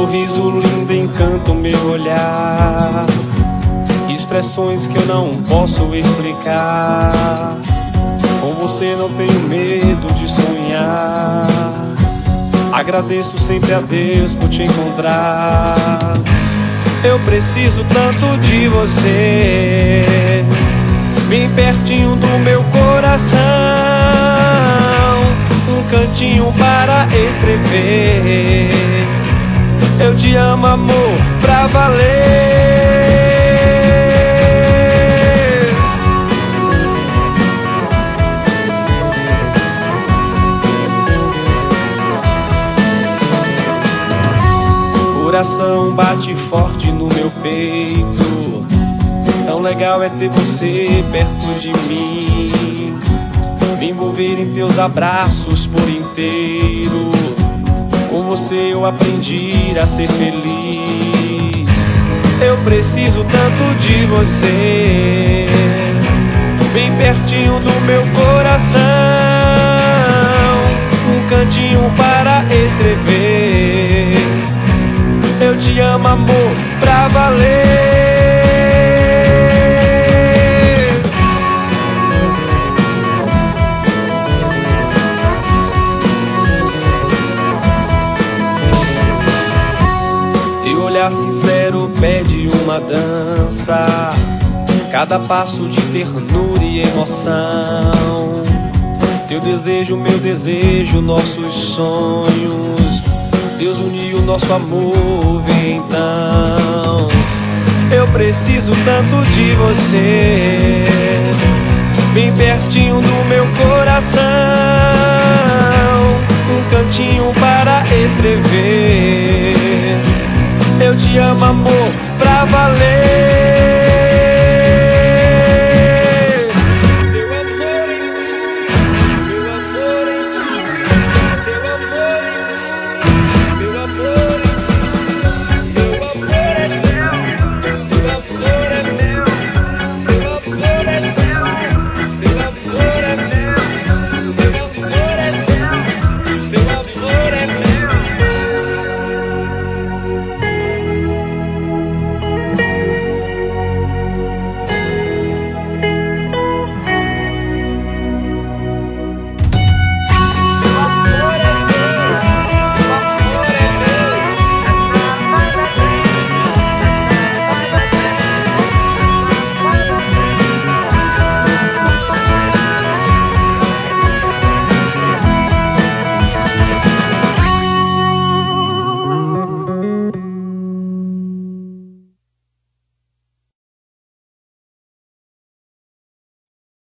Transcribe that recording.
sorriso lindo encanta o meu olhar, expressões que eu não posso explicar. Com você não tenho medo de sonhar. Agradeço sempre a Deus por te encontrar. Eu preciso tanto de você, bem pertinho do meu coração. Um cantinho para escrever: eu te amo, amor, pra valer. O coração bate forte no meu peito. Tão legal é ter você perto de mim, me envolver em teus abraços por inteiro. Com você eu aprendi a ser feliz. Eu preciso tanto de você, bem pertinho do meu coração. Um cantinho para escrever: eu te amo, amor, pra valer. Teu olhar sincero pede uma dança, cada passo de ternura e emoção. Teu desejo, meu desejo, nossos sonhos, Deus uniu nosso amor, vem então. Eu preciso tanto de você, bem pertinho do meu coração. Um cantinho para escrever: eu te amo, amor, pra valer.